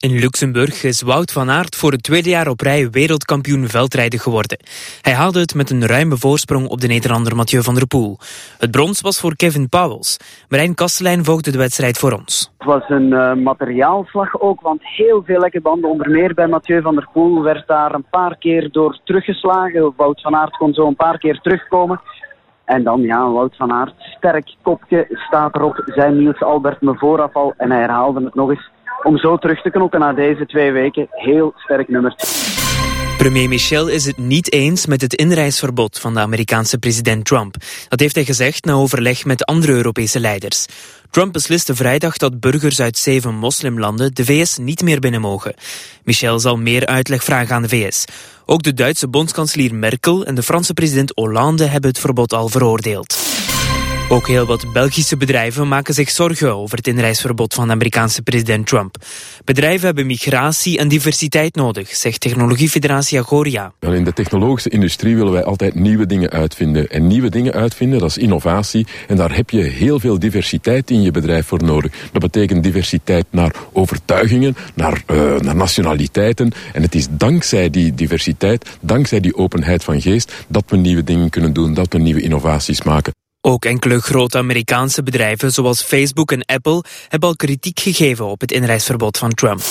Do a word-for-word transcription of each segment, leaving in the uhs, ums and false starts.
In Luxemburg is Wout van Aert voor het tweede jaar op rij wereldkampioen veldrijden geworden. Hij haalde het met een ruime voorsprong op de Nederlander Mathieu van der Poel. Het brons was voor Kevin Pauwels. Marijn Kastelein volgde de wedstrijd voor ons. Het was een uh, materiaalslag ook, want heel veel lekke banden, onder meer bij Mathieu van der Poel, werd daar een paar keer door teruggeslagen. Wout van Aert kon zo een paar keer terugkomen. En dan, ja, Wout van Aert, sterk kopje, staat erop, zei Niels Albert me vooraf al en hij herhaalde het nog eens. Om zo terug te knokken na deze twee weken. Heel sterk nummer. Premier Michel is het niet eens met het inreisverbod van de Amerikaanse president Trump. Dat heeft hij gezegd na overleg met andere Europese leiders. Trump besliste vrijdag dat burgers uit zeven moslimlanden de V S niet meer binnen mogen. Michel zal meer uitleg vragen aan de V S. Ook de Duitse bondskanselier Merkel en de Franse president Hollande hebben het verbod al veroordeeld. Ook heel wat Belgische bedrijven maken zich zorgen over het inreisverbod van de Amerikaanse president Trump. Bedrijven hebben migratie en diversiteit nodig, zegt Technologiefederatie Agoria. In de technologische industrie willen wij altijd nieuwe dingen uitvinden. En nieuwe dingen uitvinden, dat is innovatie. En daar heb je heel veel diversiteit in je bedrijf voor nodig. Dat betekent diversiteit naar overtuigingen, naar, uh, naar nationaliteiten. En het is dankzij die diversiteit, dankzij die openheid van geest, dat we nieuwe dingen kunnen doen, dat we nieuwe innovaties maken. Ook enkele grote Amerikaanse bedrijven zoals Facebook en Apple hebben al kritiek gegeven op het inreisverbod van Trump.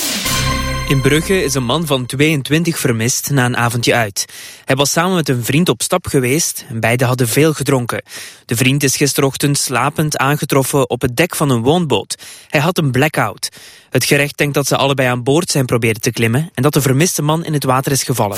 In Brugge is een man van tweeëntwintig vermist na een avondje uit. Hij was samen met een vriend op stap geweest en beiden hadden veel gedronken. De vriend is gisterochtend slapend aangetroffen op het dek van een woonboot. Hij had een blackout. Het gerecht denkt dat ze allebei aan boord zijn proberen te klimmen en dat de vermiste man in het water is gevallen.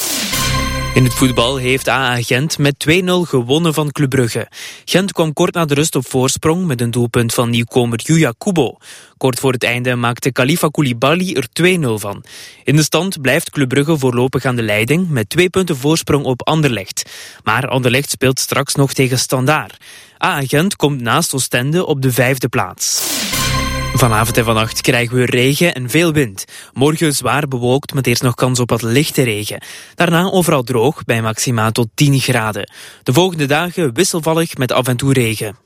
In het voetbal heeft A A Gent met twee nul gewonnen van Club Brugge. Gent kwam kort na de rust op voorsprong met een doelpunt van nieuwkomer Yuya Kubo. Kort voor het einde maakte Khalifa Koulibaly er twee nul van. In de stand blijft Club Brugge voorlopig aan de leiding met twee punten voorsprong op Anderlecht. Maar Anderlecht speelt straks nog tegen Standaard. A A Gent komt naast Oostende op de vijfde plaats. Vanavond en vannacht krijgen we regen en veel wind. Morgen zwaar bewolkt met eerst nog kans op wat lichte regen. Daarna overal droog bij maxima tot tien graden. De volgende dagen wisselvallig met af en toe regen.